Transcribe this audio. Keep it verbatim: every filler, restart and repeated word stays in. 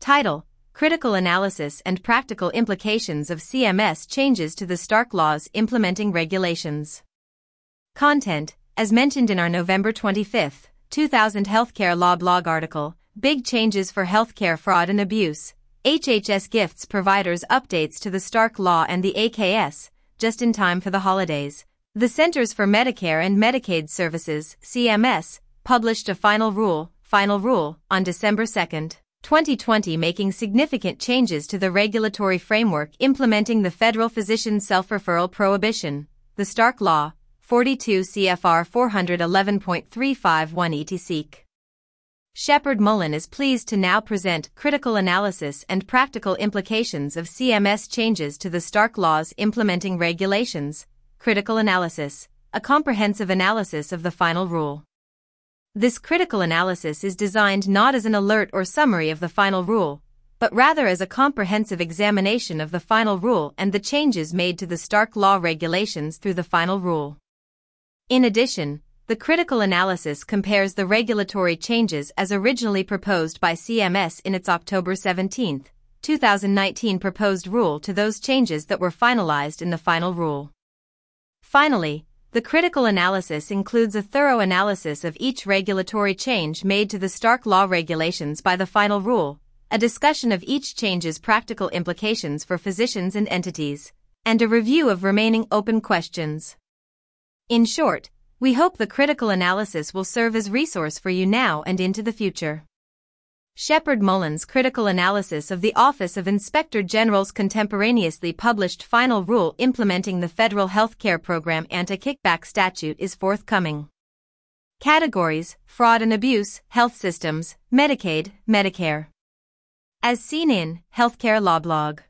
Title: Critical Analysis and Practical Implications of C M S Changes to the Stark Laws Implementing Regulations. Content: as mentioned in our November twenty-fifth, two thousand Healthcare Law blog article, Big Changes for Healthcare Fraud and Abuse. H H S gifts providers updates to the Stark Law and the A K S, just in time for the holidays. The Centers for Medicare and Medicaid Services, C M S, published a final rule, final rule, on December second, twenty twenty, making significant changes to the regulatory framework implementing the federal physician self-referral prohibition, the Stark Law, forty-two C F R four eleven point three five one et seq. Shepherd-Mullen is pleased to now present critical analysis and practical implications of C M S changes to the Stark Laws Implementing Regulations, critical analysis, a comprehensive analysis of the final rule. This critical analysis is designed not as an alert or summary of the final rule, but rather as a comprehensive examination of the final rule and the changes made to the Stark Law regulations through the final rule. In addition, the critical analysis compares the regulatory changes as originally proposed by C M S in its October seventeenth, two thousand nineteen proposed rule to those changes that were finalized in the final rule. Finally, the critical analysis includes a thorough analysis of each regulatory change made to the Stark Law regulations by the final rule, a discussion of each change's practical implications for physicians and entities, and a review of remaining open questions. In short, we hope the critical analysis will serve as resource for you now and into the future. Shepherd-Mullen's critical analysis of the Office of Inspector General's contemporaneously published final rule implementing the Federal Health Care Program Anti-Kickback Statute is forthcoming. Categories: Fraud and Abuse, Health Systems, Medicaid, Medicare. As seen in Healthcare Law Blog.